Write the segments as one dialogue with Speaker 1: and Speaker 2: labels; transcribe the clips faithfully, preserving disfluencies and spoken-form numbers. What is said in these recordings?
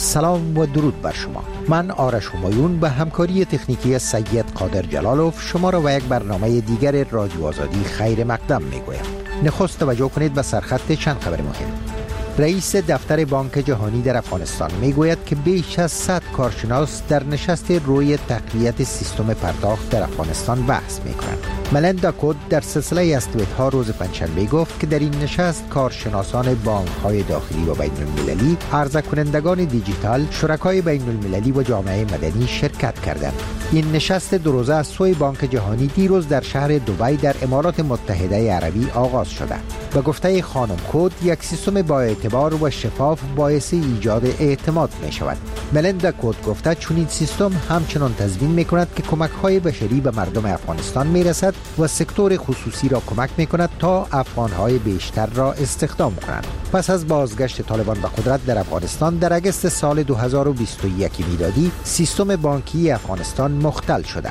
Speaker 1: سلام و درود بر شما. من آرش همایون به همکاری تکنیکی سید قادر جلالوف شما را و یک برنامه دیگر رادیو آزادی خیر مقدم میگویم. نخست توجه کنید به سرخط چند خبر مهم. رئیس دفتر بانک جهانی در افغانستان میگوید که بیش از صد کارشناس در نشست روی تقویت سیستم پرداخت در افغانستان بحث میکنند. ملندا کود در سلسله استویت‌ها روز پنجشنبه گفت که در این نشست کارشناسان بانک‌های داخلی و بین المللی، عرضه کنندگان دیجیتال، شرکای بین المللی و جامعه مدنی شرکت کردند. این نشست دو روزه از سوی بانک جهانی دیروز در شهر دبی در امارات متحده عربی آغاز شده. به گفته خانم کود، یک سیستم با اعتبار و شفاف باعث ایجاد اعتماد می شود. ملندا کود گفته چون این سیستم همچنان تضمین می کند که کمک های بشری به مردم افغانستان می رسد و سکتور خصوصی را کمک می کند تا افغان های بیشتر را استخدام کنند. پس از بازگشت طالبان به قدرت در افغانستان در اگست سال دو هزار و بیست و یک میلادی، سیستم بانکی افغانستان مختل شده.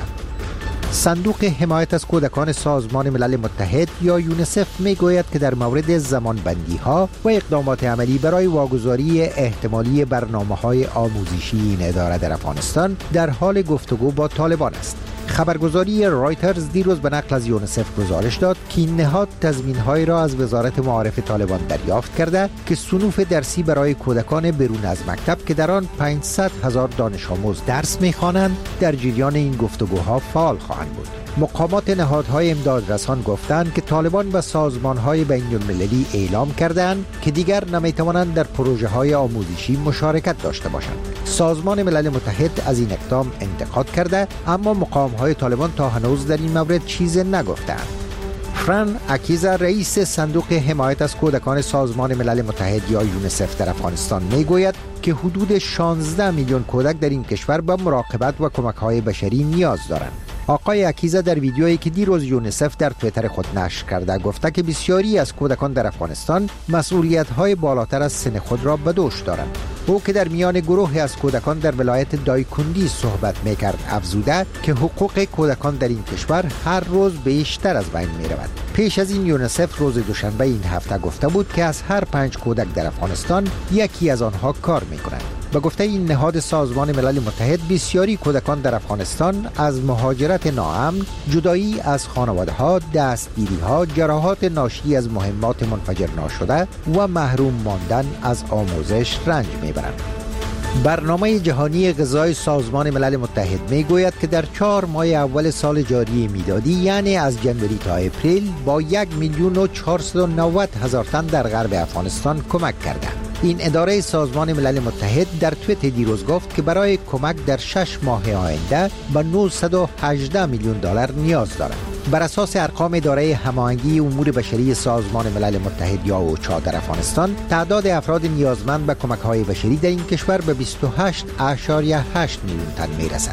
Speaker 1: صندوق حمایت از کودکان سازمان ملل متحد یا یونیسف می گوید که در مورد زمانبندی ها و اقدامات عملی برای واگذاری احتمالی برنامه های آموزشی این اداره در افغانستان در حال گفتگو با طالبان است. خبرگزاری رایترز دیروز به نقل از یونیسف گزارش داد که این نهاد تضمین‌هایی را از وزارت معارف طالبان دریافت کرده که صنوف درسی برای کودکان برون از مکتب که در آن پانصد هزار دانش آموز درس می‌خوانند در جریان این گفتگوها فعال خواهند بود. مقامات نهادهای امدادرسان گفتند که طالبان به سازمان‌های بین‌المللی اعلام کردند که دیگر نمی‌توانند در پروژه‌های آموزشی مشارکت داشته باشند. سازمان ملل متحد از این اقدام انتقاد کرده، اما مقام‌های طالبان تا هنوز در این مورد چیزی نگفتند. فران اکیزا رئیس صندوق حمایت از کودکان سازمان ملل متحد یا یونیسف در افغانستان میگوید که حدود شانزده میلیون کودک در این کشور به مراقبت و کمک‌های بشری نیاز دارند. آقای اکیزا در ویدیویی که دیروز یونیسف در توییتر خود نشر کرده گفته که بسیاری از کودکان در افغانستان مسئولیت‌های بالاتر از سن خود را به دوش دارند. او که در میان گروهی از کودکان در ولایت دایکندی صحبت میکرد افزوده که حقوق کودکان در این کشور هر روز بیشتر از بین میرود. پیش از این یونیسف روز دوشنبه این هفته گفته بود که از هر پنج کودک در افغانستان یکی از آنها کار میکنند. به گفته این نهاد سازمان ملل متحد، بسیاری کودکان در افغانستان از مهاجرت ناامن، جدایی از خانواده ها، دستگیری ها، جراحات ناشی از مهمات منفجر ناشده و محروم ماندن از آموزش رنج میبرند. برنامه جهانی غذای سازمان ملل متحد میگوید که در چهار ماه اول سال جاری میلادی یعنی از جنوری تا اپریل با یک میلیون و چهارصد و نود هزار تن در غرب افغانستان کمک کرده. این اداره سازمان ملل متحد در توییت دیروز گفت که برای کمک در شش ماه آینده به نهصد و هجده میلیون دلار نیاز دارد. بر اساس ارقام اداره هماهنگی امور بشری سازمان ملل متحد یا اوچا در افغانستان، تعداد افراد نیازمند به کمک‌های بشری در این کشور به بیست و هشت ممیز هشت میلیون تن میرسد.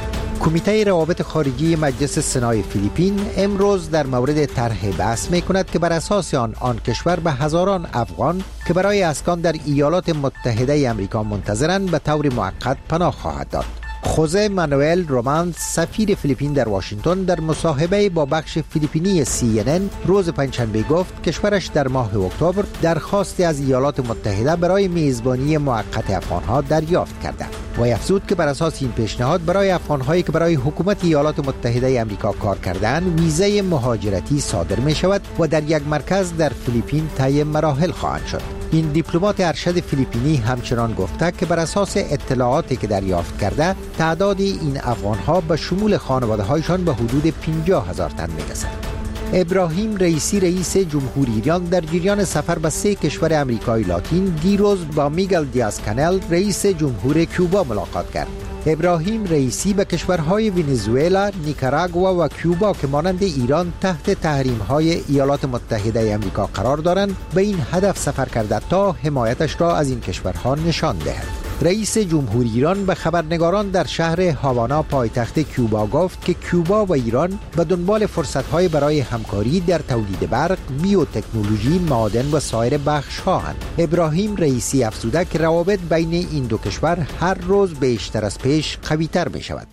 Speaker 1: کمیته روابط خارجی مجلس سنای فیلیپین امروز در مورد طرح بحث می‌کند که بر اساس آن آن کشور به هزاران افغان که برای اسکان در ایالات متحده آمریکا منتظرند به طور موقت پناه خواهد داد. خوزه مانوئل رومانس، سفیر فیلیپین در واشنگتن، در مصاحبه با بخش فیلیپینی سی ان ان روز پنجشنبه گفت کشورش در ماه اکتبر درخواستی از ایالات متحده برای میزبانی موقت افغانها دریافت کرده و افزود که بر اساس این پیشنهاد برای افغانهایی که برای حکومت ایالات متحده آمریکا کار کردند ویزای مهاجرتی صادر می شود و در یک مرکز در فیلیپین طی مراحل خواهند شد. این دیپلمات ارشد فیلیپینی همچنان گفته که بر اساس اطلاعاتی که دریافت کرده تعداد این افغانها به شمول خانواده‌هایشان به حدود پنجاه هزار تن می‌رسد. ابراهیم رئیسی رئیس جمهوری ایران در جریان سفر به سه کشور امریکای لاتین دیروز با میگل دیاز کانل رئیس جمهور کوبا ملاقات کرد. ابراهیم رئیسی به کشورهای ونزوئلا، نیکاراگوا و کوبا که مانند ایران تحت تحریم‌های ایالات متحده آمریکا قرار دارند به این هدف سفر کرده تا حمایتش را از این کشورها نشان دهد. رئیس جمهوری ایران به خبرنگاران در شهر هاوانا پایتخت کوبا گفت که کوبا و ایران به دنبال فرصت‌های برای همکاری در تولید برق، بیوتکنولوژی، معادن و سایر بخش‌هاند. ابراهیم رئیسی افزوده که روابط بین این دو کشور هر روز بیشتر از پیش قوی‌تر می‌شود.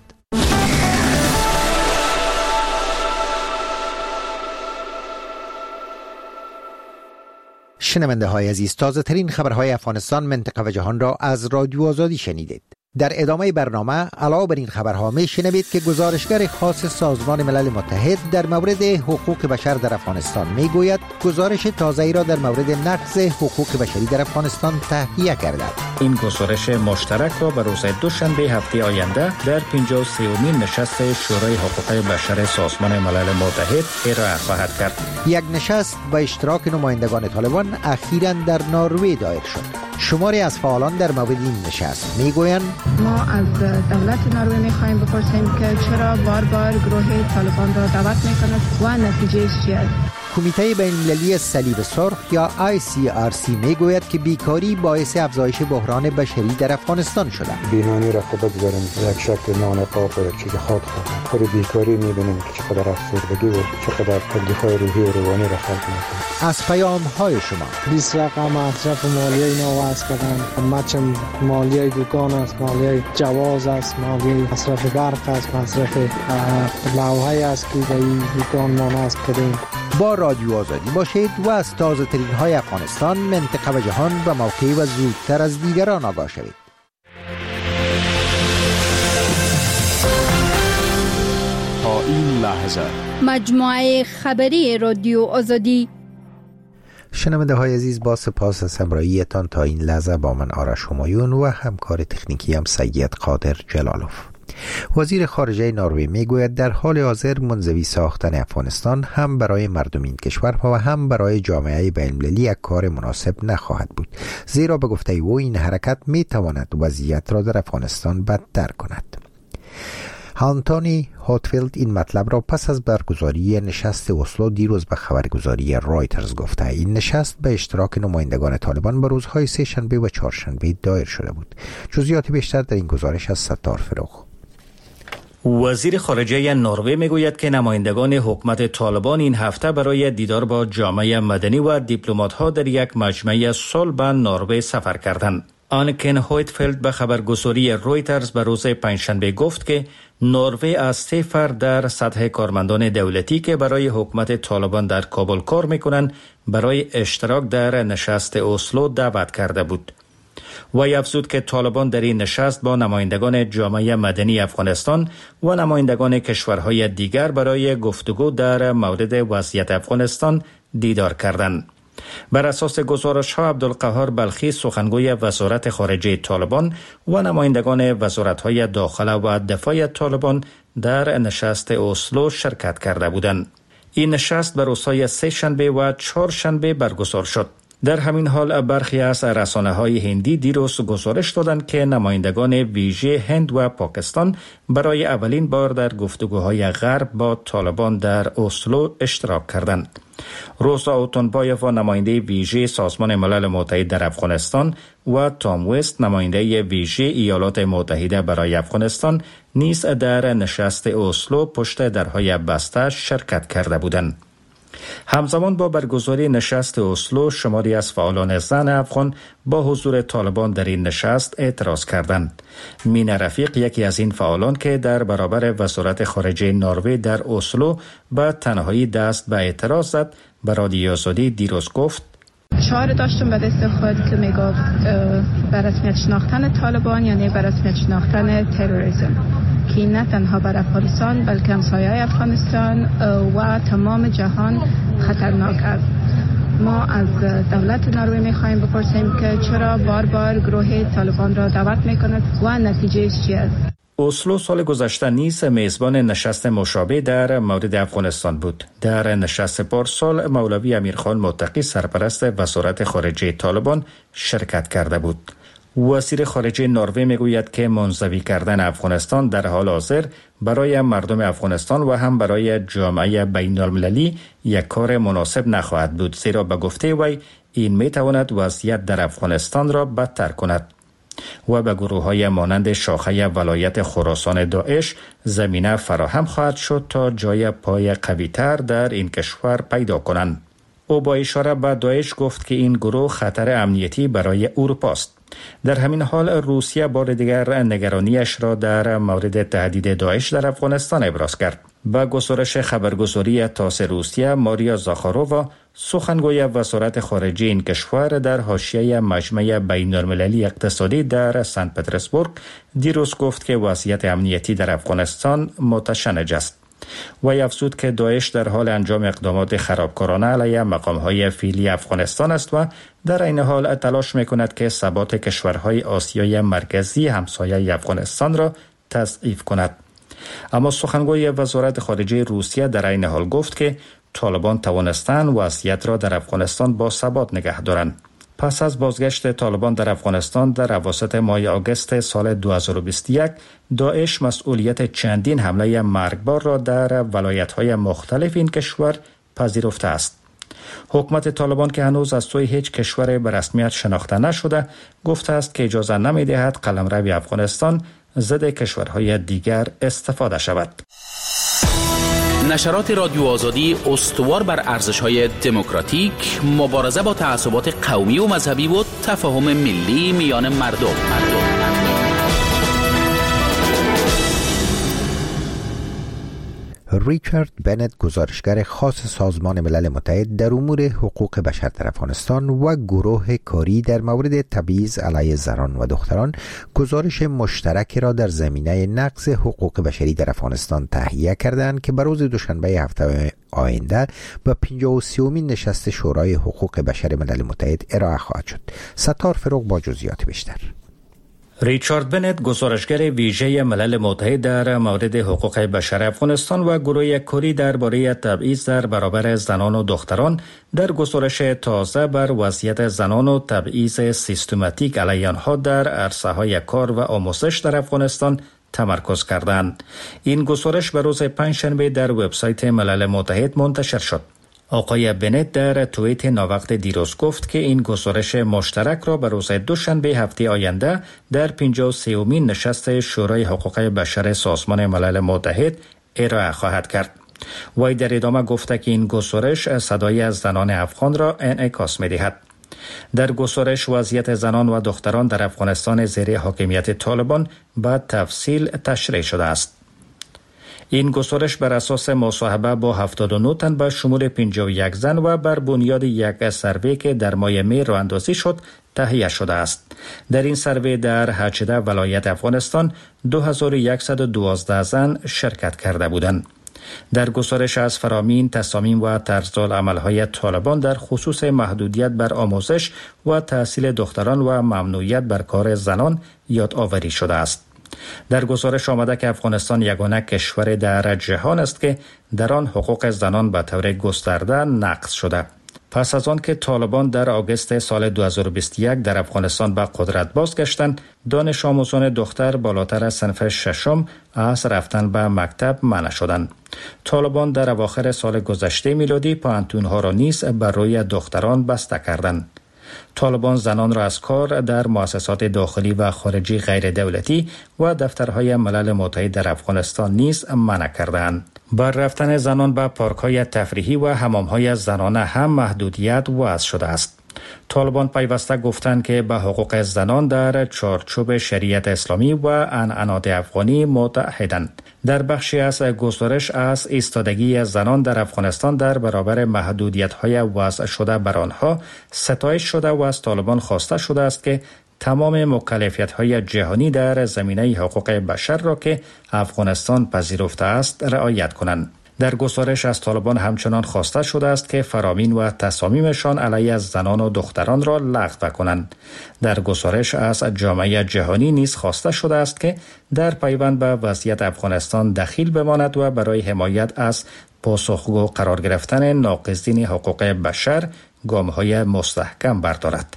Speaker 1: شنونده های عزیز، تازه ترین خبرهای افغانستان، منطقه و جهان را از رادیو آزادی شنیدید. در ادامه برنامه علاوه بر این خبرها می شنوید که گزارشگر خاص سازمان ملل متحد در مورد حقوق بشر در افغانستان می گوید گزارش تازه‌ای را در مورد نقض حقوق بشری در افغانستان تهیه کرده.
Speaker 2: این گزارش مشترک را به روز دوشنبه هفته آینده در پنجاه و سومین نشست شورای حقوق بشر سازمان ملل متحد ارائه خواهد کرد.
Speaker 1: یک نشست با اشتراک نمایندگان طالبان اخیراً در نروژ دایر شد. شماری از فعالان در مورد این نشست میگویند
Speaker 3: ما از دولت نروژ میخواهیم بپرسیم که چرا بار بار گروه طالبان را دعوت میکند و نتیجه چی است.
Speaker 1: کمیته بین‌المللی صلیب سرخ یا آی سی آر سی میگوید که بیکاری باعث افزایش بحران بشری در افغانستان شده.
Speaker 4: بینانی را خود بگذاریم یک شکل نانقاب و یک چیز خود خود خود بیکاری میبینیم که چقدر افسردگی و چقدر تکلیف‌های روحی و روانی را خلق میکنه.
Speaker 1: از پیام‌های شما
Speaker 5: بیست رقم مصرف مالیه اینا واسه کردن، مچم مالیه دکان است، مالیه جواز است، مالیه مصرف برق است، مصرف لوحه است که در این دکان ما نصب کردیم.
Speaker 1: با رادیو آزادی باشید و از تازه ترین های افغانستان، منطقه و جهان به موقع و زودتر از دیگران آگاه شوید.
Speaker 6: تا این لحظه
Speaker 7: مجموعه خبری رادیو آزادی.
Speaker 1: شنونده های عزیز، با سپاس از همراهیتان تا این لحظه با من آرش همایون و همکار تکنیکی هم سید قادر جلالوف. وزیر خارجه نروژ میگوید در حال حاضر منزوی ساختن افغانستان هم برای مردم این کشور و هم برای جامعه بین‌المللی یک کار مناسب نخواهد بود، زیرا به گفته او این حرکت میتواند وضعیت را در افغانستان بدتر کند. آنتونی هاتفیلد این مطلب را پس از برگزاری نشست اسلو دیروز به خبرگزاری رایترز گفته. این نشست به اشتراک نمایندگان طالبان به روزهای سه شنبه و چهارشنبه دایر شده بود. جزئیات بیشتر در این گزارش از ستار فروغ.
Speaker 2: وزیر خارجه نروژ میگوید که نمایندگان حکومت طالبان این هفته برای دیدار با جامعه مدنی و دیپلمات‌ها در یک مجمع صلح به نروژ سفر کردند. آنکن هویتفلد به خبرگزاری رویترز به روز پنجشنبه گفت که نروژ از سه فرد در سطح کارمندان دولتی که برای حکومت طالبان در کابل کار میکنند برای اشتراک در نشست اسلو دعوت کرده بود. وی افزود که طالبان در این نشست با نمایندگان جامعه مدنی افغانستان و نمایندگان کشورهای دیگر برای گفتگو در مورد وضعیت افغانستان دیدار کردند. بر اساس گزارش ها عبدالقهار بلخی سخنگوی وزارت خارجه طالبان و نمایندگان وزارت‌های داخله و دفاع طالبان در نشست اسلو شرکت کرده بودند. این نشست بر روزهای سه شنبه و چهار شنبه برگزار شد. در همین حال برخی از رسانه‌های هندی دیروز گزارش دادند که نمایندگان ویژه هند و پاکستان برای اولین بار در گفتگوهای غرب با طالبان در اسلو اشتراک کردند. روزا اوتونبایف و نماینده ویژه سازمان ملل متحد در افغانستان و تام وست نماینده ویژه ایالات متحده برای افغانستان نیز در نشست اسلو پشت درهای بسته شرکت کرده بودند. همزمان با برگزاری نشست اسلو شماری از فعالان زن افغان با حضور طالبان در این نشست اعتراض کردند. مینا رفیق یکی از این فعالان که در برابر وزارت خارجه نروژ در اسلو به تنهایی دست به اعتراض زد به رادیو آزادی دیروز گفت
Speaker 3: شعار داشتم به دست خود که میگفت به رسمیت شناختن طالبان یعنی به رسمیت شناختن تروریسم که نه تنها بر افغانستان بلکه همسایه‌های افغانستان و تمام جهان خطرناک است. ما از دولت نروژ میخواهیم بپرسیم که چرا بار بار گروه طالبان را دعوت میکند و نتیجه چی است.
Speaker 2: اسلو سال گذشته نیز میزبان نشست مشابه در مورد افغانستان بود. در نشست پارسال مولوی امیرخان متقی سرپرست وزارت خارجه طالبان شرکت کرده بود. وزیر خارجه نروژ میگوید که منزوی کردن افغانستان در حال حاضر برای مردم افغانستان و هم برای جامعه بین‌المللی یک کار مناسب نخواهد بود، زیرا به گفته وی این میتواند وضعیت در افغانستان را بدتر کند و به گروه‌های مانند شاخه ولایت خراسان داعش زمینه فراهم خواهد شد تا جای پای قوی‌تر در این کشور پیدا کنند. او با اشاره به داعش گفت که این گروه خطر امنیتی برای اروپا است. در همین حال روسیه بار دیگر نگرانیش را در مورد تهدید داعش در افغانستان ابراز کرد. با گزارش خبرگزاری تاس روسیه ماریا زاخارووا، سخنگوی وزارت خارجه این کشور در حاشیه مجمع بین‌المللی اقتصادی در سن پترزبورگ دیروز گفت که وضعیت امنیتی در افغانستان متشنج است. وی افزود که داعش در حال انجام اقدامات خرابکارانه علیه مقام‌های فعلی افغانستان است و در این حال تلاش می‌کند که ثبات کشورهای آسیای مرکزی همسایه افغانستان را تضعیف کند. اما سخنگوی وزارت خارجه روسیه در این حال گفت که طالبان توانستند وضعیت را در افغانستان با ثبات نگه دارند. پس از بازگشت طالبان در افغانستان در اواسط ماه آگوست سال دو هزار و بیست و یک، داعش مسئولیت چندین حمله مرگبار را در ولایت‌های مختلف این کشور پذیرفته است. حکومت طالبان که هنوز از سوی هیچ کشور به رسمیت شناخته نشده، گفته است که اجازه نمی‌دهد قلمرو افغانستان ضد کشورهای دیگر استفاده شود.
Speaker 8: نشرات رادیو آزادی استوار بر ارزش‌های دموکراتیک، مبارزه با تعصبات قومی و مذهبی و تفاهم ملی میان مردم. مردم.
Speaker 1: ریچارد بنت، گزارشگر خاص سازمان ملل متحد در امور حقوق بشر در افغانستان و گروه کاری در مورد تبعیض علیه زنان و دختران، گزارش مشترک را در زمینه نقض حقوق بشری در افغانستان تهیه کردند که بر روز دوشنبه هفته آینده به پنجاه و سومین نشست شورای حقوق بشر ملل متحد ارائه خواهد شد. ستار فروغ با جزئیات بیشتر.
Speaker 2: ریچارد بنت، گزارشگر ویژه ملل متحد در مورد حقوق بشر افغانستان و گروه کاری درباره تبعیض در برابر زنان و دختران، در گزارش تازه بر وضعیت زنان و تبعیض سیستماتیک علیه آنها در عرصه‌های کار و آموزش در افغانستان تمرکز کردند. این گزارش به روز پنجشنبه در وبسایت ملل متحد منتشر شد. آقای بنت در توییت ناوقت دیروز گفت که این گزارش مشترک را به روز دوشنبه هفته آینده در پنجاه و سومین نشست شورای حقوق بشر سازمان ملل متحد ارائه خواهد کرد. وی در ادامه گفته که این گزارش صدای از زنان افغان را انعکاس می‌دهد. در گزارش وضعیت زنان و دختران در افغانستان زیر حاکمیت طالبان به تفصیل تشریح شده است. این گزارش بر اساس مصاحبه با هفتاد و نه تن به شمول پنجاه و یک زن و بر بنیاد یک سروی که در ماه می راه اندازی شد تهیه شده است. در این سروی در هجده ولایت افغانستان دو هزار و صد و دوازده زن شرکت کرده بودند. در گزارش از فرامین تصامیم و طرزالعمل‌های طالبان در خصوص محدودیت بر آموزش و تحصیل دختران و ممنوعیت بر کار زنان یادآوری شده است. در گزارش آمده که افغانستان یگانه کشور در جهان است که در آن حقوق زنان به طور گسترده نقض شده. پس از آن که طالبان در آگوست سال دو هزار و بیست و یک در افغانستان به قدرت بازگشتند، دانش آموزان دختر بالاتر از صنف ششم از رفتن به مکتب منع شدند. طالبان در اواخر سال گذشته میلادی پانتونها را نیز بر روی دختران بسته کردند. طالبان زنان را از کار در مؤسسات داخلی و خارجی غیر دولتی و دفترهای ملل متحد در افغانستان نیز منع کردند. بر رفتن زنان به پارک‌های تفریحی و حمام‌های زنانه هم محدودیت وضع شده است. طالبان پیوسته گفتند که به حقوق زنان در چارچوب شریعت اسلامی و عنعنات افغانی متحدند. در بخشی از گزارش از ایستادگی زنان در افغانستان در برابر محدودیت‌های وضع شده بر آنها ستایش شده و از طالبان خواسته شده است که تمام مکلفیت‌های جهانی در زمینه حقوق بشر را که افغانستان پذیرفته است رعایت کنند. در گزارش از طالبان همچنان خواسته شده است که فرامین و تصامیمشان علیه زنان و دختران را لغو کنند. در گزارش از جامعه جهانی نیز خواسته شده است که در پیوند به وضعیت افغانستان دخیل بماند و برای حمایت از پاسخگو قرار گرفتن ناقضین حقوق بشر گام‌های مستحکم بردارد.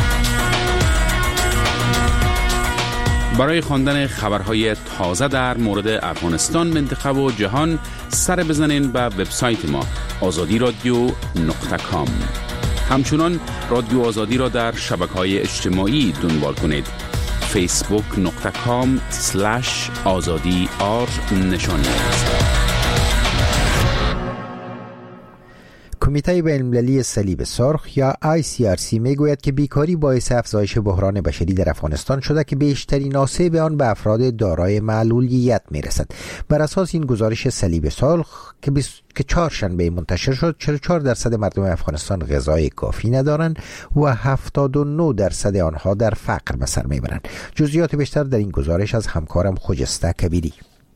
Speaker 6: برای خواندن خبرهای تازه در مورد افغانستان، منطقه و جهان سر بزنین به وبسایت ما آزادی رادیو نقطه کام. همچنان رادیو آزادی را در شبکه‌های اجتماعی دنبال کنید. فیسبوک نقطه کام سلش آزادی آر نشانی است.
Speaker 1: کمیته بین‌المللی صلیب سرخ یا آی سی آر سی میگوید که بیکاری باعث افزایش بحران بشری در افغانستان شده که بیشترین آسیب آن به افراد دارای معلولیت میرسد. بر اساس این گزارش صلیب سرخ که که چهارشنبه منتشر شد، چهل و چهار درصد مردم افغانستان غذای کافی ندارند و هفتاد و نه درصد آنها در فقر به سر میبرند. جزئیات بیشتر در این گزارش از همکارم خجسته کبیری.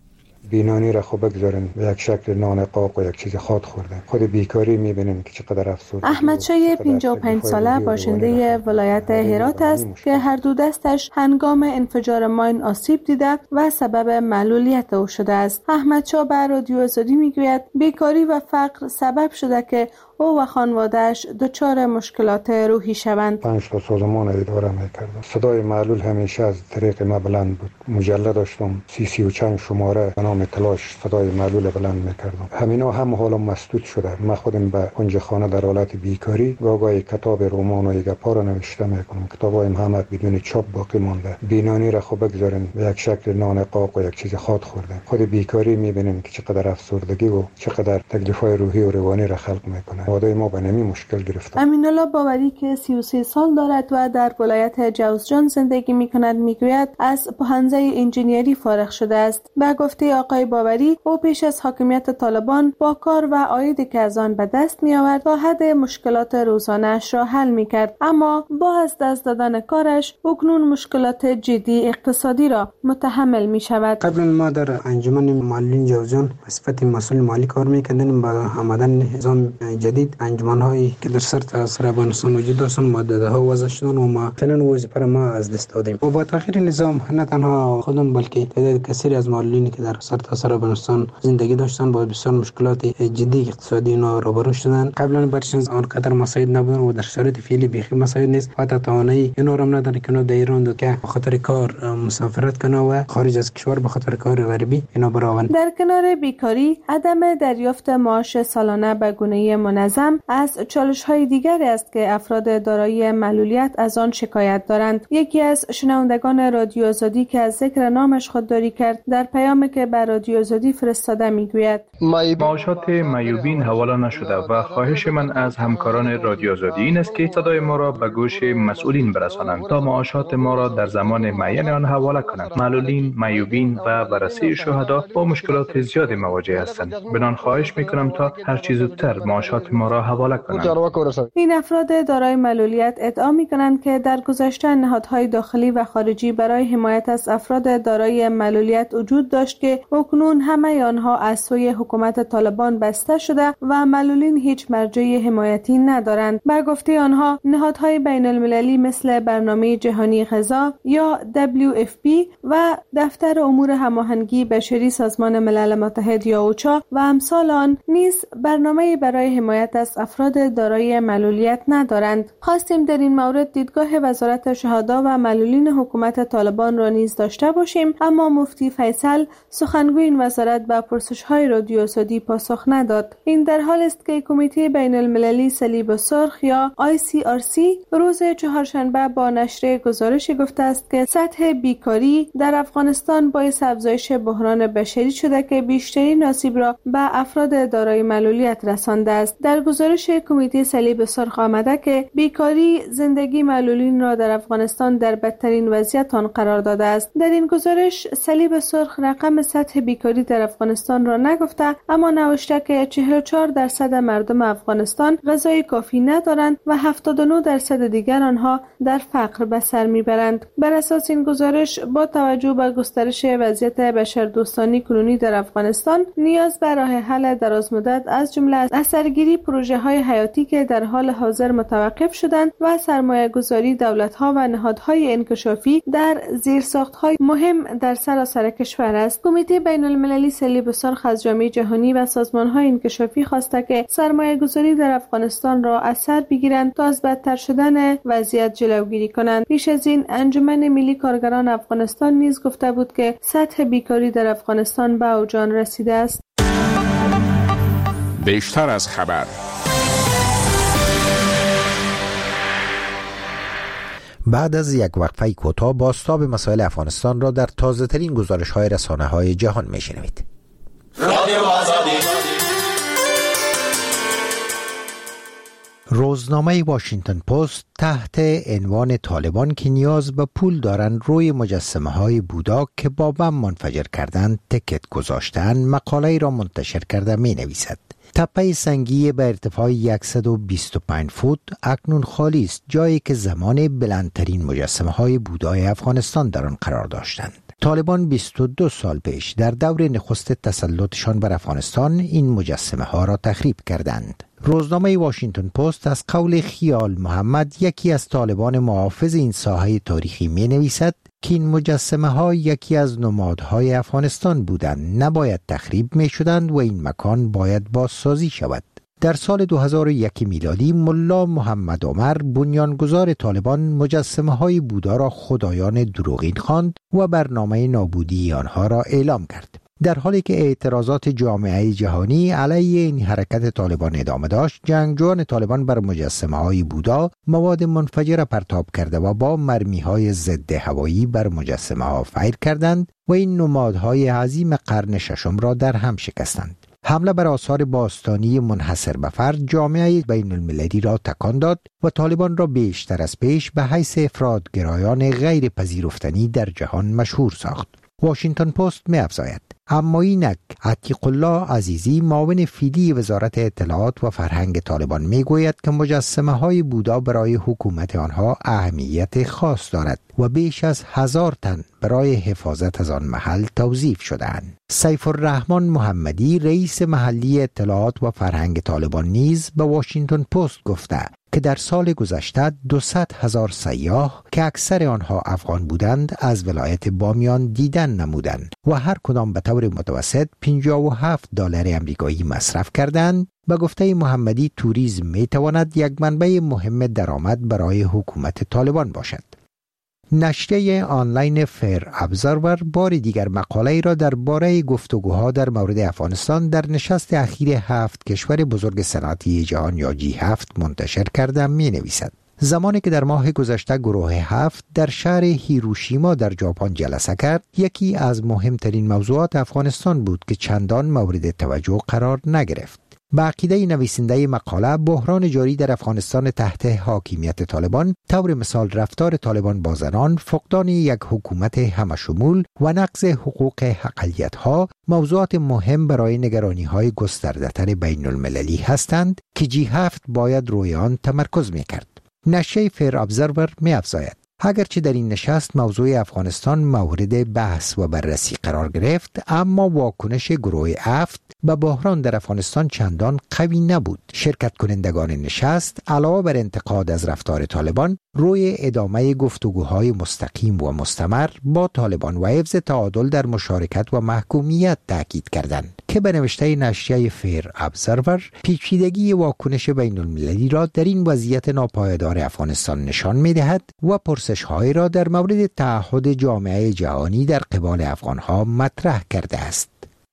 Speaker 4: بینانی را خوب بگذارن به یک شکل نان قاق و یک چیز خاد خوردن. خود بیکاری میبینیم که چقدر افسردگی.
Speaker 9: احمد شای پنجاه و پنج ساله باشنده ولایت هرات است که هر دو دستش هنگام انفجار ماین آسیب دیده و سبب معلولیت او شده است. احمد شا به رادیو آزادی میگوید بیکاری و فقر سبب شده که او و خانواده‌اش دچار مشکلات روحی شوند.
Speaker 4: پنج تا سازمان اداره میکردم. صدای معلول همیشه از طریق ما بلند بود. مجله داشتم، سی سی و چند شماره به نام تلاش صدای معلول بلند میکردم. همینا هم حالا مسدود شده. من خودم به کنج خانه در حالت بیکاری و گاهی کتاب رمان و یگپا را نوشته میکنم. کتابایم همه بدون چاپ باقی مانده. بینانی را خوب بگذارن به یک شکل نان قاق و یک چیز خاد خوردن. خود بیکاری میبینیم که چقدر افسردگی و چقدر تکلیف‌های روحی و روانی را خلق میکنه. وادای ما به نمی مشکل گرفته.
Speaker 9: امین الله باوری که سی و سه سال دارد و در ولایت جوزجان زندگی می کند میگوید از پوهنځی انجینیری فارغ شده است. به گفته آقای باوری او پیش از حاکمیت طالبان با کار و عایدی که از آن به دست می آورد تا حد مشکلات روزانه‌اش را حل می کرد، اما با از دست دادن کارش اکنون مشکلات جدی اقتصادی را متحمل می شود.
Speaker 10: قبل ما در انجمن معلولین جوزجان به صفت مسئول مالی کار می‌کردیم. با آمدن نظام جدید انجمن‌هایی که در سرتاسر افغانستان وجود داشتند مددها وضع شدند و ما فعلا وظیفه ما از دست دادیم. و با تغییر نظام نه تنها خودم بلکه تعداد کثیری از معلولینی که در سرتاسر افغانستان زندگی داشتند با بسیار مشکلات جدی اقتصادی اینا روبرو شدند. قبلا برشان آنقدر مساعد نبودند و در شرایط فعلی بیخی مساعد نیست. حتی توانایی اینا را نداره که در ایران دو که به خاطر کار مسافرت کنه و خارج از کشور به خاطر کار غریبی اینا براون.
Speaker 9: در کنار بیکاری، عدم دریافت معاش سالانه به گونه منظم از چالش‌های دیگری است که افراد دارای معلولیت از آن شکایت دارند. یکی از شنوندگان رادیو آزادی که از ذکر نامش خودداری کرد در پیامی که به رادیو آزادی فرستاده میگوید
Speaker 11: معاشات معیوبین حواله نشده و خواهش من از همکاران رادیو آزادی این است که صدای ما را به گوش مسئولین برسانند تا معاشات ما را در زمان معین آن حواله کنند. معلولین، معیوبین و ورثه شهدا با مشکلات زیادی مواجه هستند. بدان خواهش میکنم تا هر چیز زودتر معاشات ما را حواله کنند.
Speaker 9: این افراد دارای معلولیت ادعا میکنند که در گذشته نهادهای داخلی و خارجی برای حمایت از افراد دارای معلولیت وجود داشت که اکنون همه آنها از سوی حکومت طالبان بسته شده و معلولین هیچ مرجع حمایتی ندارند. به گفته آنها نهادهای بین المللی مثل برنامه جهانی غذا یا دبلیو اف پی و دفتر امور هماهنگی بشری سازمان ملل متحد یا اوچا و امثال آن نیز برنامه برای حمایت از افراد دارای معلولیت ندارند. خواستیم در این مورد دیدگاه وزارت شهدا و معلولین حکومت طالبان را نیز داشته باشیم، اما مفتی فیصل سخنگوی این وزارت به پرسش‌های رادیو آزادی پاسخ نداد. این در حال است که کمیته بین المللی صلیب سرخ یا آی سی آر سی روز چهارشنبه با نشر گزارشی گفته است که سطح بیکاری در افغانستان باعث افزایش بحران بشری شده که بیشترین آسیب را به افراد دارای معلولیت رسانده است. در گزارش کمیته صلیب سرخ آمده که بیکاری زندگی معلولین را در افغانستان در بدترین وضعیت آن قرار داده است. در این گزارش صلیب سرخ رقم سطح بیکاری در افغانستان را نگفته، اما نوشته که چهل و چهار درصد مردم افغانستان غذای کافی ندارند و هفتاد و نه درصد دیگر آنها در فقر به سر میبرند. بر اساس این گزارش با توجه به گسترش وضعیت بشردوستانه کنونی در افغانستان نیاز به راه حل درازمدت از جمله از اثرگیری پروژه های حیاتی که در حال حاضر متوقف شدند و سرمایه گذاری دولت ها و نهادهای انکشافی در زیرساخت های مهم در سراسر کشور است. کمیته بین المللی صلیب سرخ از جامعه جهانی و سازمان های انکشافی خواسته که سرمایه گذاری در افغانستان را اثر بگیرند تا از بدتر شدن وضعیت جلوگیری کنند. پیش از این انجمن ملی کارگران افغانستان نیز گفته بود که سطح بیکاری در افغانستان به اوج رسیده است.
Speaker 6: بیشتر از خبر.
Speaker 1: بعد از یک وقفه کوتاه بازتاب مسائل افغانستان را در تازه ترین گزارش های رسانه های جهان میشنوید. روزنامه واشنگتن پست تحت عنوان طالبان که نیاز به پول دارند روی مجسمه های بودا که با بم منفجر کردند تکت گذاشتند مقاله را منتشر کرده می نویسد. تپه سنگی به ارتفاع صد و بیست و پنج فوت اکنون خالی است، جایی که زمان بلندترین مجسمه های بودای افغانستان در آن قرار داشتند. طالبان بیست و دو سال پیش در دور نخست تسلطشان بر افغانستان این مجسمه ها را تخریب کردند. روزنامه واشنگتن پست از قول خیال محمد، یکی از طالبان محافظ این ساحه تاریخی می نویسد که این مجسمه ها یکی از نمادهای افغانستان بودند، نباید تخریب می شدند و این مکان باید بازسازی شود. در سال دو هزار و یک میلادی ملا محمد عمر بنیانگذار طالبان مجسمه های بودا را خدایان دروغین خواند و برنامه نابودی آنها را اعلام کرد. در حالی که اعتراضات جامعه جهانی علیه این حرکت طالبان ادامه داشت، جنگجویان طالبان بر مجسمه های بودا مواد منفجره پرتاب کرده و با مرمی های ضد هوایی بر مجسمه ها فیر کردند و این نمادهای عظیم قرن ششم را در هم شکستند. حمله بر آثار باستانی منحصر به فرد جامعه بین المللی را تکان داد و طالبان را بیشتر از پیش به حیث افراطگرایان غیر پذیرفتنی در جهان مشهور ساخت. واشنگتن پست می افزاید: اما اینک عتیق الله عزیزی معاون فیلی وزارت اطلاعات و فرهنگ طالبان می گوید که مجسمه های بودا برای حکومت آنها اهمیت خاص دارد و بیش از هزار تن برای حفاظت از آن محل توظیف شده‌اند. سیف الرحمن محمدی رئیس محلی اطلاعات و فرهنگ طالبان نیز به واشنگتن پست گفته که در سال گذشته دویست هزار سیاح که اکثر آنها افغان بودند از ولایت بامیان دیدن نمودند و هر کدام به طور متوسط پنجاه و هفت دلار آمریکایی مصرف کردند. به گفته محمدی توریسم می تواند یک منبع مهم درآمد برای حکومت طالبان باشد. نشریه آنلاین فیر ابزرور بار دیگر مقاله را درباره گفتگوها در مورد افغانستان در نشست اخیر هفت کشور بزرگ صنعتی جهان یا جی هفت منتشر کرده می نویسد. زمانی که در ماه گذشته گروه هفت در شهر هیروشیما در ژاپن جلسه کرد، یکی از مهمترین موضوعات افغانستان بود که چندان مورد توجه قرار نگرفت. به عقیده نویسنده مقاله، بحران جاری در افغانستان تحت حاکمیت طالبان، طور مثال رفتار طالبان با زنان، فقدان یک حکومت همشمول و نقض حقوق اقلیت‌ها موضوعات مهم برای نگرانی‌های گسترده‌تر بین المللی هستند که جی هفت باید روی آن تمرکز می‌کرد. نشریه فیر ابزرور می‌افزاید: اگرچه در این نشست موضوع افغانستان مورد بحث و بررسی قرار گرفت، اما واکنش گروه هفت به بحران در افغانستان چندان قوی نبود. شرکت کنندگان نشست علاوه بر انتقاد از رفتار طالبان، روی ادامه گفتگوهای مستقیم و مستمر با طالبان و حفظ تعادل در مشارکت و محکومیت تاکید کردند که به نوشته نشریه فیر ابزرور پیچیدگی واکنش بین المللی را در این وضعیت ناپایدار افغانستان نشان می‌دهد و پرسش‌هایی را در مورد تعهد جامعه جهانی در قبال افغان‌ها مطرح کرده است.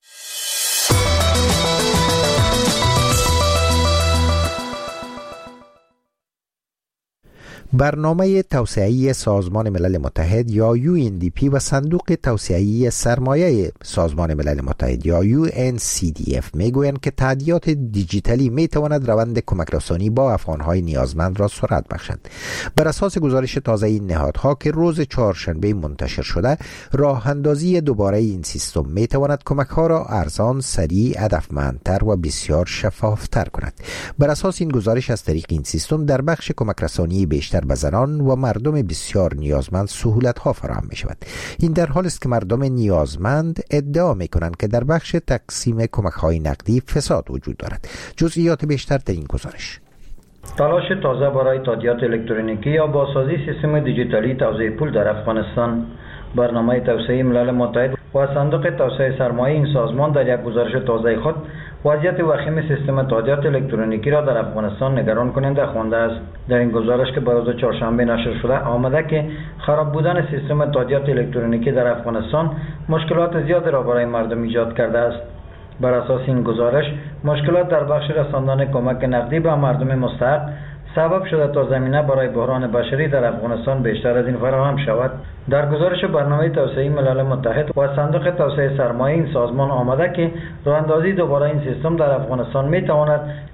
Speaker 1: برنامه توسعه‌ای سازمان ملل متحد یا یو ان دی پی و صندوق توسعه‌ای سرمایه سازمان ملل متحد یا یو ان سی دی اف میگویند که تادیات دیجیتالی میتواند روند کمک رسانی با افغان‌های نیازمند را سرعت بخشد. بر اساس گزارش تازه این نهادها که روز چهارشنبه منتشر شده، راه اندازی دوباره این سیستم میتواند کمک‌ها را ارزان، سریع، هدفمندتر و بسیار شفاف‌تر کند. بر اساس این گزارش از طریق این سیستم در بخش کمک رسانی بیشتر به زنان و مردم بسیار نیازمند سهولت‌ها فراهم می‌شود. این در حالی است که مردم نیازمند ادعا می‌کنند که در بخش تقسیم کمک‌های نقدی فساد وجود دارد. جزئیات بیشتر در این گزارش.
Speaker 12: تلاش تازه برای تادیات الکترونیکی یا بازسازی سیستم دیجیتالی توزیع پول در افغانستان. برنامه توسعه ملل متحد و صندوق توسعه سرمایه این سازمان در یک گزارش تازه خود وضعیت وخیم سیستم تادیات الکترونیکی را در افغانستان نگران کننده خوانده است. در این گزارش که به روز چهارشنبه نشر شده آمده که خراب بودن سیستم تادیات الکترونیکی در افغانستان مشکلات زیادی را برای مردم ایجاد کرده است. بر اساس این گزارش، مشکلات در بخش رساندن کمک نقدی به مردم مستحق سبب شده تا زمینه برای بحران بشری در افغانستان بیشتر از این فراهم شود. در گزارش برنامه توسعه ملل متحد و صندوق توسعه سرمایه این سازمان آمده که راه‌اندازی دوباره این سیستم در افغانستان می تواند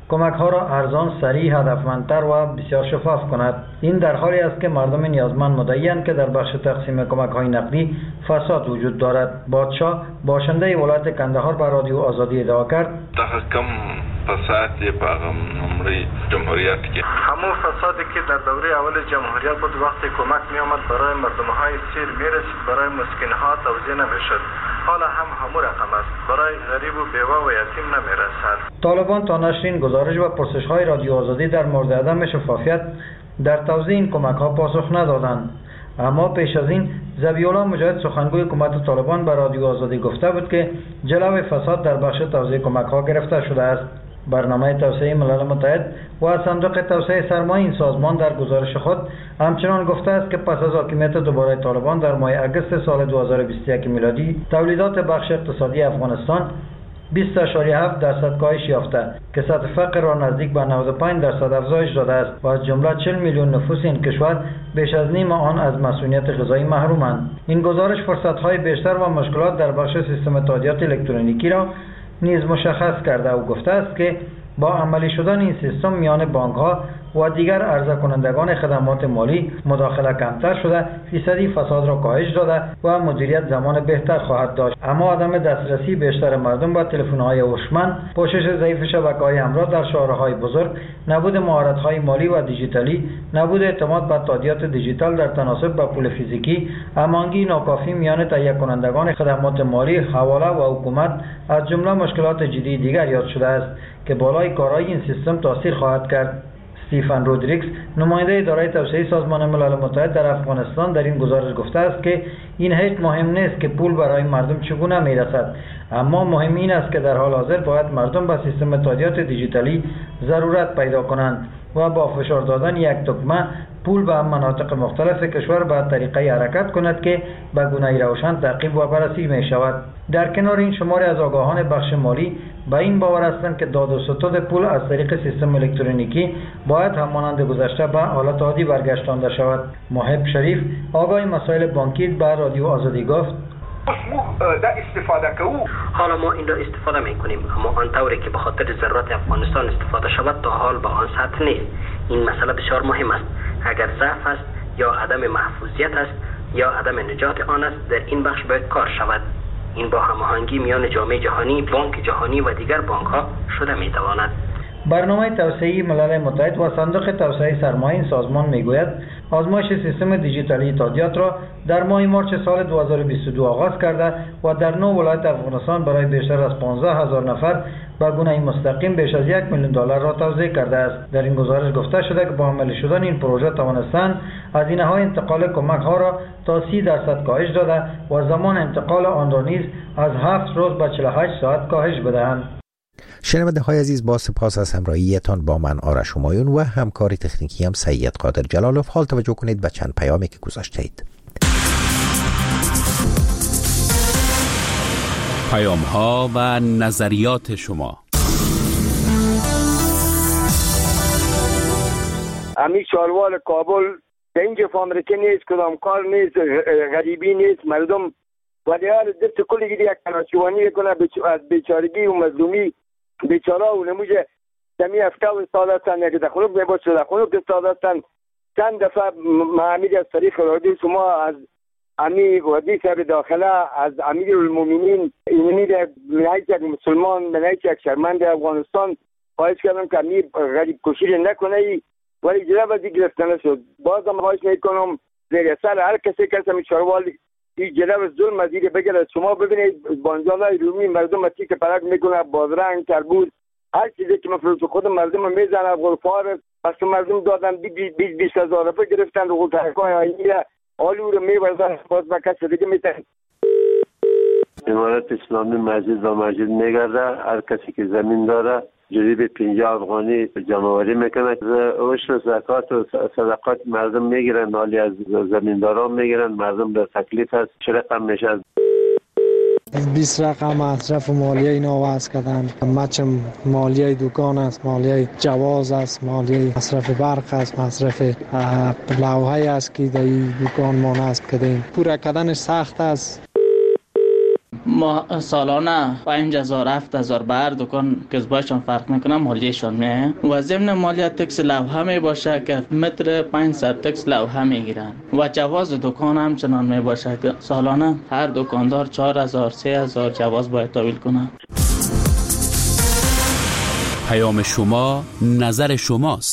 Speaker 12: کمک ها را ارزان، سریع، هدفمندتر و بسیار شفاف کند. این در حالی است که مردم نیازمند مدعی‌اند که در بخش تقسیم کمک های نقدی فساد وجود دارد. بادشاه باشنده ولایت کندهار به رادیو آزادی ادعا کرد
Speaker 13: کم فساد په عمری جمهوریت کې
Speaker 14: همون فسادی که در دوره اول جمهوریت بود وقتی کمک می آمد برای مردم های سیر می رسید، برای مسکین ها توزیع نمی شد. حالا هم همون رقم است، برای غریب و بیوه و یتیم نمی رسد.
Speaker 12: طالبان تا نشر این گزارش و پرسش های رادیو آزادی در مورد عدم شفافیت در توزیع این کمک ها پاسخ ندادند. اما پیش از این ذبیح‌الله مجاهد سخنگوی حکومت طالبان به رادیو آزادی گفته بود که جلو فساد در بخش توزیع کمک ها گرفته شده است. برنامه توسعه ملل متحد و صندوق توسعه سرمایه این سازمان در گزارش خود همچنان گفته است که پس از حاکمیت دوباره طالبان در ماه اگست سال دو هزار و بیست و یک میلادی تولیدات بخش اقتصادی افغانستان بیست و هفت درصد کاهش یافته که سطح فقر را نزدیک به نود و پنج درصد افزایش داده است و از جمله چهل میلیون نفوس این کشور بیش از نیم آن از مسئولیت غذایی محرومند. این گزارش فرصت‌های بیشتر و مشکلات در بخش سیستم تادیات الکترونیکی را نیز مشخص کرده و گفته است که با عملی شدن این سیستم میان بانک‌ها و دیگر عرضه کنندگان خدمات مالی مداخله کمتر شده، فیصدی فساد را کاهش داده و مدیریت زمان بهتر خواهد داشت. اما عدم دسترسی بیشتر مردم به تلفن‌های هوشمند، پوشش ضعیف شبکه‌های همراه در شهرهای بزرگ، نبود مهارت‌های مالی و دیجیتالی، نبود اعتماد به تادیات دیجیتال در تناسب با پول فیزیکی، هماهنگی ناکافی میان تهیه کنندگان خدمات مالی، حواله و حکومت از جمله مشکلات جدی دیگر یاد شده است که بالای کارایی این سیستم تاثیر خواهد کرد. استیفن رودریگز نماینده اداره توسعه سازمان ملل متحد در افغانستان در این گزارش گفته است که این هیچ مهم نیست که پول برای مردم چگونه میرسد، اما مهم این است که در حال حاضر باید مردم به سیستم تادیات دیجیتالی ضرورت پیدا کنند و با فشار دادن یک دکمه پول به مناطق مختلف کشور به طریقه حرکت کند که به گونه روشن تعقیب و بررسی می شود. در کنار این شماری از آگاهان بخش مالی به این باور هستند که داد و ستد پول از طریق سیستم الکترونیکی باید همانند گذشته به حالت عادی برگشتانده شود. محب شریف آگاه مسائل بانکی به رادیو آزادی گفت
Speaker 15: دا استفاده کو حالا ما این را استفاده میکنیم، اما آن طوری که به خاطر ضرورت افغانستان استفاده شود تا حال به آن سطح نیست. این مسئله بسیار مهم است. اگر ضعف است یا عدم محفوظیت است یا عدم نجات آن است، در این بخش باید کار شود. این با هماهنگی میان جامعه جهانی، بانک جهانی و دیگر بانک ها شده میتواند.
Speaker 12: برنامه توسعه ملل متحد و صندوق توسعه سرمایه این سازمان میگوید آزمایش سیستم دیجیتالی تادیات را در ماه مارچ سال دو هزار و بیست و دو آغاز کرده و در نه ولایت افغانستان برای بیشتر از پانزده هزار نفر به گونه مستقیم بیش از یک میلیون دلار را توزیع کرده است. در این گزارش گفته شده که با عملی شدن این پروژه توانستند هزینه‌های انتقال کمک ها را تا سی درصد کاهش داده و زمان انتقال آن را نیز از هفت روز به چهل و هشت ساعت کاهش بدهند.
Speaker 1: شنونده های عزیز، با سپاس از همراهیتان با من آرش همایون و همکار تکنیکی هم سید قادر جلالوف. حال توجه کنید به چند پیامی که گذاشتید.
Speaker 6: پیام ها و نظریات شما.
Speaker 16: امی چاروال کابل در اینجا فامرکه نیست، کدام کار نیست، غریبی نیست، مردم و دیار دست کلی گیری یک کناشوانی کنه از بیچارگی و مظلومی بیچاره و نموجه دمی هفته و استاد هستن یک دخلوک میبود شده دخلوک استاد هستن. چند دفعه معامید از طریق رادی شما از امیر ودی صاحب داخله از امیر المومنین اینمید منعیت یک مسلمان منعیت یک شرمند افغانستان خواهش کردم که امیر غریب کشیر نکنه ولی جلب ازی گرفتنه شد. باز هم خواهش میکنم زیر سر هر کسی کسی می چاروالی این جلب ظلم از این بگیره. شما ببینید بانجالای رومی مردم اتی که پرک میکنه بادرنگ تربوز هر چیزی که مفروض خود مردم میزنه غلفار پس مردم دادن بیست بیست هزار روپه گرفتن رو غلطرکای آینیه آلو رو میبردن باز با کسی دیگه میتن.
Speaker 17: امارت اسلامی مسجد و مسجد میگرده. هر کسی که زمین داره جریب پنجاه افغانی جمعوری میکنه. عشر زکات و صدقات مردم میگیرن، مالی از زمینداران میگیرن. مردم در تکلیف هست. چه رقم میشه؟
Speaker 5: بیست رقم مصرف مالیه اینا وضع کردن. مچ مالیه دکان است، مالیه جواز است، مالیه مصرف برق است، مصرف لوحه است که در دکان ما نصب کردیم. پورا کردنش سخت است.
Speaker 18: ما سالانه پنج هزار هفت هزار بر دکان کسبایشان فرق میکنه، مالیشان میه و ضمن مالیات تکس لوحه می باشه که متر پانصد تکس لوحه میگیرن و جواز دکان هم چنان می باشه که سالانه هر دکاندار چهار هزار سه هزار جواز باید تحویل کنه.
Speaker 6: پیام شما، نظر شماست.